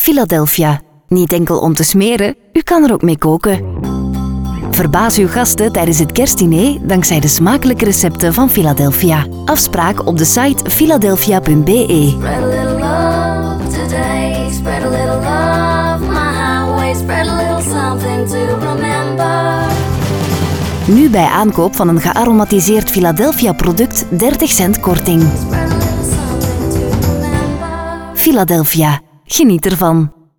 Philadelphia. Niet enkel om te smeren, u kan er ook mee koken. Verbaas uw gasten tijdens het kerstdiner dankzij de smakelijke recepten van Philadelphia. Afspraak op de site philadelphia.be. Spread a little love today. Spread a little love my highway. Spread a little something to remember. Nu bij aankoop van een gearomatiseerd Philadelphia-product 30 cent korting. Spread a little something to remember. Philadelphia. Geniet ervan.